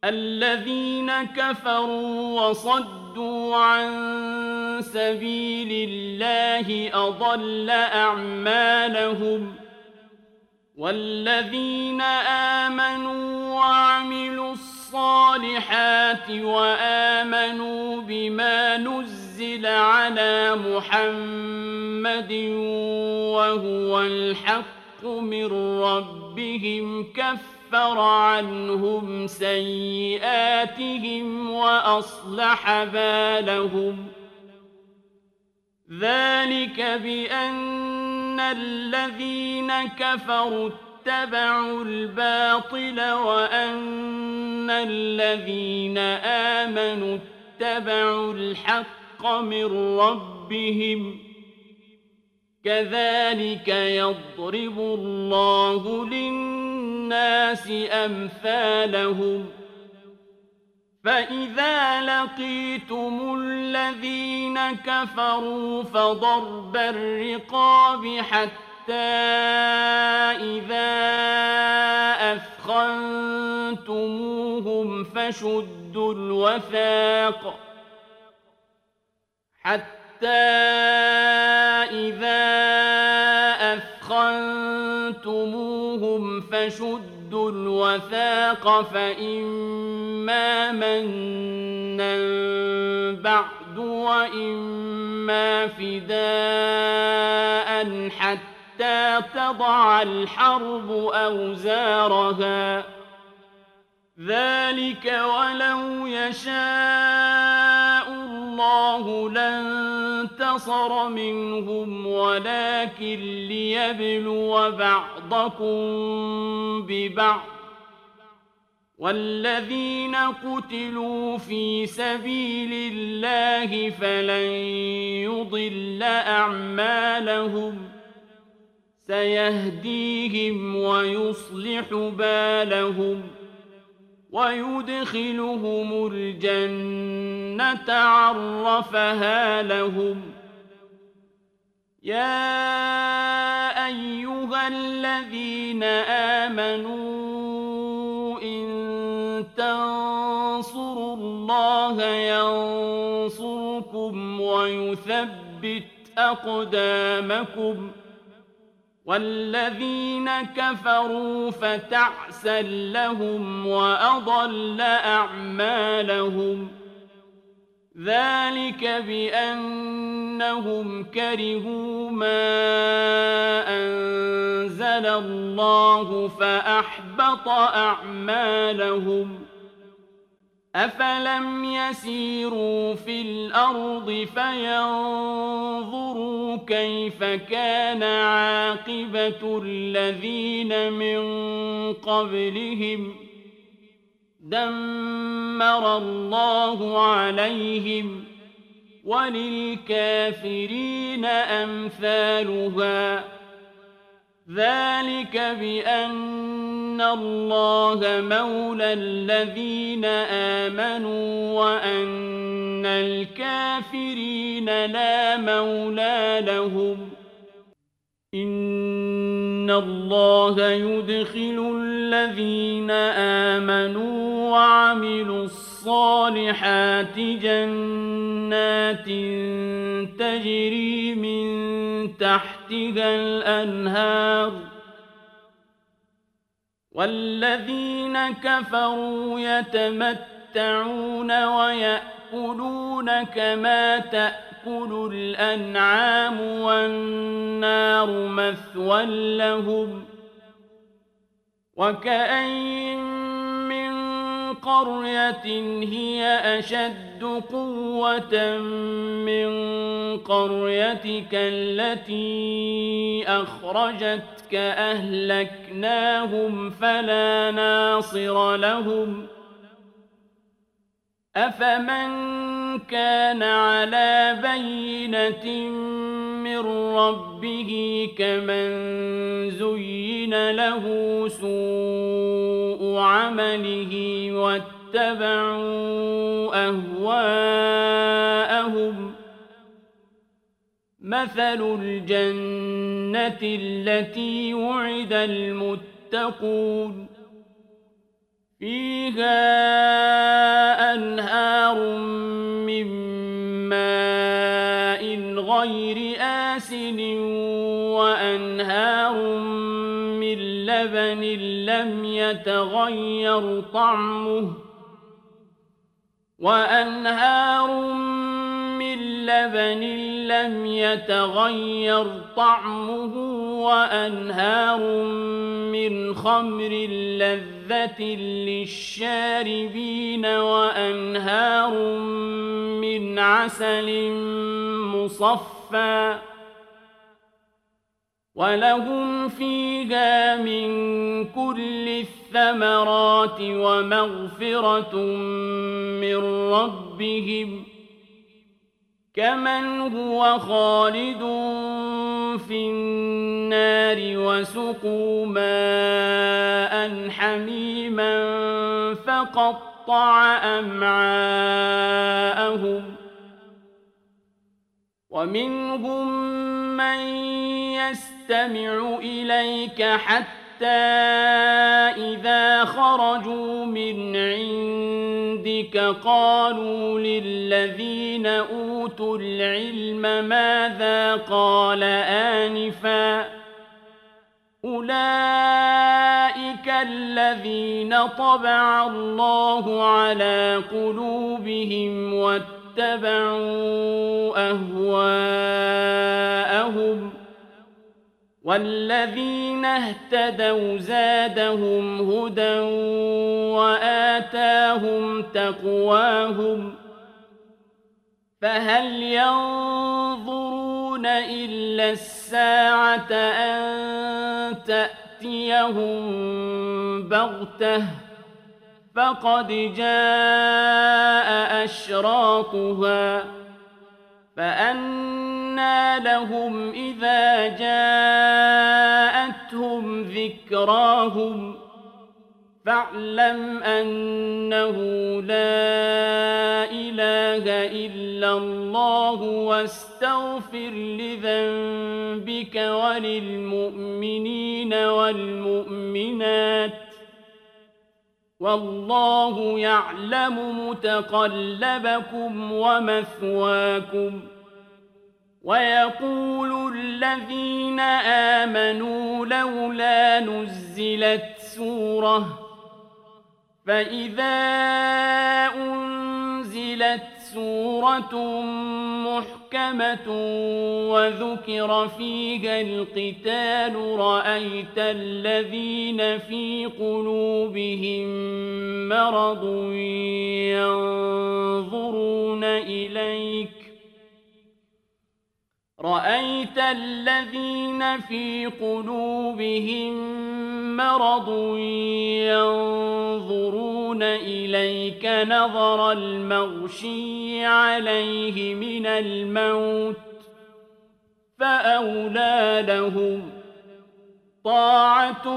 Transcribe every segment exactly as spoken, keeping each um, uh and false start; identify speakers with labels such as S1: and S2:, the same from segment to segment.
S1: الذين كفروا وصدوا عن سبيل الله أضل أعمالهم والذين آمنوا وعملوا الصالحات وآمنوا بما نزل على محمد وهو الحق من ربهم كفر عنهم سيئاتهم وأصلح بالهم ذلك بأن الذين كفروا اتبعوا الباطل وأن الذين آمنوا اتبعوا الحق من ربهم كذلك يضرب الله للناس أمثالهم فإذا لقيتم الذين كفروا فضرب الرقاب حتى إذا أثخنتموهم فشدوا الوثاق حتى إذا أثخنتموهم فشدوا الوثاق فإما منا بعد وإما فداء حتى تضع الحرب أوزارها ذلك ولو يشاء الله لانتصر منهم ولكن ليبلو بعضكم ببعض والذين قتلوا في سبيل الله فلن يضل أعمالهم سيهديهم ويصلح بالهم ويدخلهم الجنة عرفها لهم يا أيها الذين آمنوا إن تنصروا الله ينصركم ويثبت أقدامكم والذين كفروا فتعسا لهم وأضل أعمالهم ذلك بأنهم كرهوا ما أنزل الله فأحبط أعمالهم أفلم يسيروا في الأرض فينظروا كيف كان عاقبة الذين من قبلهم دمر الله عليهم وللكافرين أمثالها ذلك بأن الله مولى الذين آمنوا وأن الكافرين لا مولى لهم إن الله يدخل الذين آمنوا وعملوا الصالحات جنات تجري من تحتها الأنهار والذين كفروا يتمتعون ويأكلون كما تأكل الأنعام والنار مثوى لهم وكأين من قرية هي أشد قوة من قريتك التي أخرجتك أهلكناهم فلا ناصر لهم أفمن كان على بينة من ربه كمن زين له سوء عمله واتبعوا أهواءهم مثل الجنة التي وعد المتقون فيها يتغير طعمه وأنهار من لبن لم يتغير طعمه وأنهار من خمر لذة للشاربين وأنهار من عسل مصفى ولهم فيها من كل الثمرات ومغفرة من ربهم كمن هو خالد في النار وسقوا ماء حميما فقطع أمعاءهم ومنهم من يستمع إليك حتى إذا خرجوا من عندك قالوا للذين أوتوا العلم ماذا قال آنفا أولئك الذين طبع الله على قلوبهم واتبعوا أهواءهم والذين اهتدوا زادهم هدى وآتاهم تقواهم فهل ينظرون إلا الساعة أن تأتيهم بغتة فقد جاء أشراطها فأنى لهم إذا جاءتهم ذكراهم فاعلم أنه لا إله إلا الله واستغفر لذنبك وللمؤمنين والمؤمنات والله يعلم متقلبكم ومثواكم ويقول الذين آمنوا لولا نزلت سورة فإذا أنزلت سورة محكمة وذكر فيها القتال رأيت الذين في قلوبهم مرض ينظرون إليك رأيت الذين في قلوبهم مرض ينظرون إليك نظر المغشي عليه من الموت فأولى لهم طاعة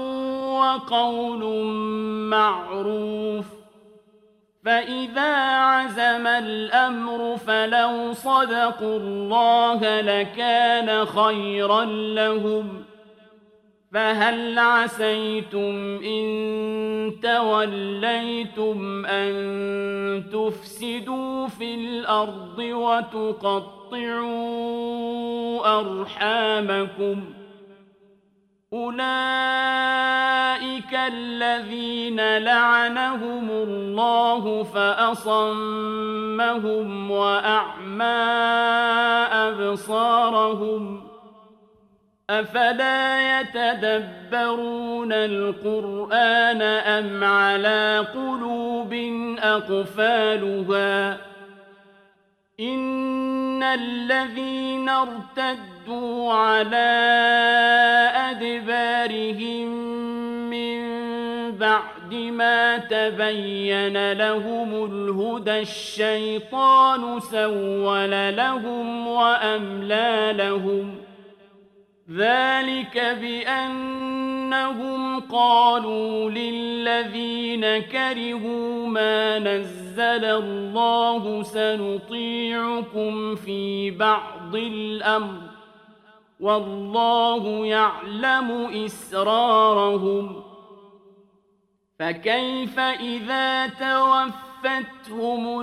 S1: وقول معروف فإذا عزم الأمر فلو صدقوا الله لكان خيرا لهم فهل عسيتم إن توليتم أن تفسدوا في الأرض وتقطعوا أرحامكم أولئك الذين لعنهم الله فأصمهم وأعمى أبصارهم أفلا يتدبرون القرآن أم على قلوب أقفالها إن الذين ارتدوا على أدبارهم من بعد ما تبين لهم الهدى الشيطان سول لهم وأملى لهم ذلك بأنهم قالوا للذين كرهوا ما نزل الله سنطيعكم في بعض الأمر والله يعلم إسرارهم فكيف إذا توفتهم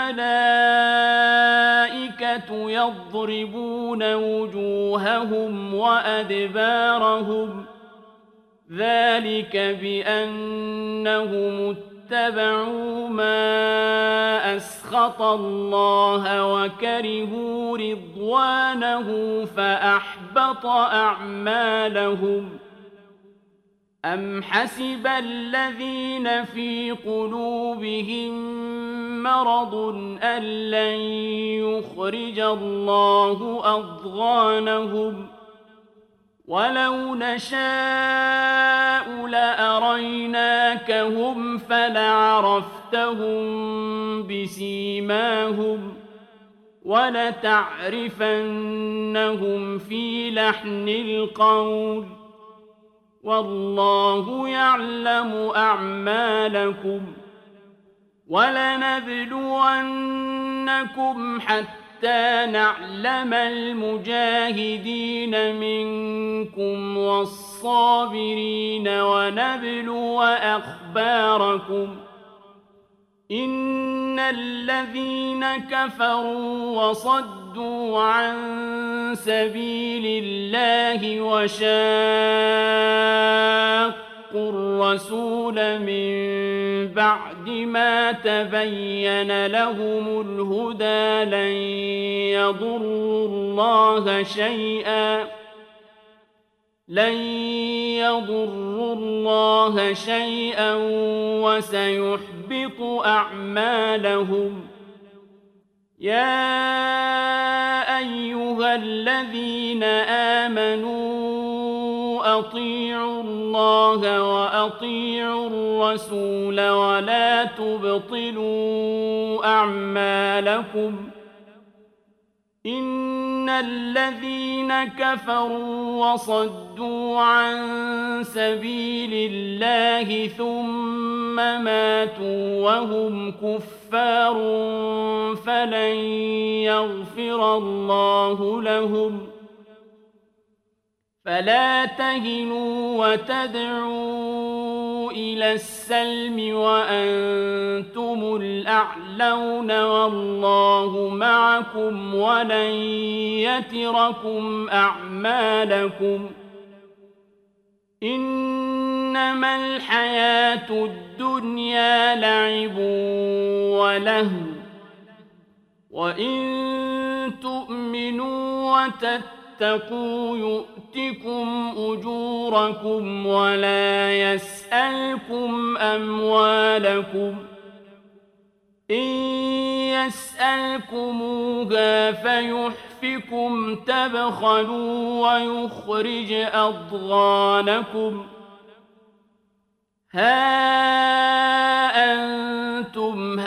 S1: الملائكة يضربون وجوههم وأدبارهم ذلك بأنهم اتبعوا ما أسخط الله وكرهوا رضوانه فأحبط أعمالهم أم حسب الذين في قلوبهم مرض أن لن يخرج الله أضغانهم ولو نشاء لأريناكهم فلعرفتهم بسيماهم ولتعرفنهم في لحن القول والله يعلم أعمالكم ولنبلونكم حتى حتى نعلم المجاهدين منكم والصابرين ونبلو أخباركم إن الذين كفروا وصدوا عن سبيل الله وشاقوا الرسول من بعد ما تبين لهم الهدى لن يضروا الله شيئا لن يضروا الله شيئا وسيحبط أعمالهم يا أيها الذين آمنوا أطيعوا الله وأطيعوا الرسول ولا تبطلوا أعمالكم إن الذين كفروا وصدوا عن سبيل الله ثم ماتوا وهم كفار فلن يغفر الله لهم فلا تهنوا وتدعوا إلى السلم وأنتم الأعلون والله معكم ولن يتركم أعمالكم إنما الحياة الدنيا لعب ولهو وإن تؤمنوا وتتقوا يؤتكم أجوركم ولا يسألكم أموالكم إن يسألكموها فيحفكم تبخلوا ويخرج أضغانكم ها أنتم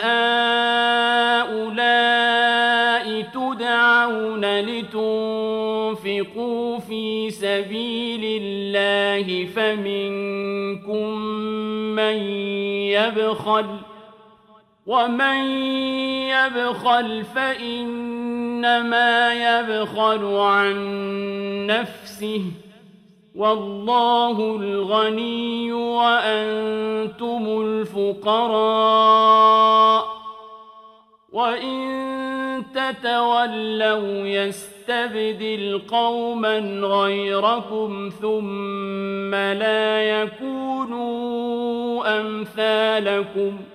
S1: هؤلاء تدعون لتنفقوا في سبيل الله فمنكم من يبخل ومن يبخل فإنما يبخل عن نفسه والله الغني وأنتم الفقراء وإن تتولوا يستبدل قوما غيركم ثم لا يكونوا أمثالكم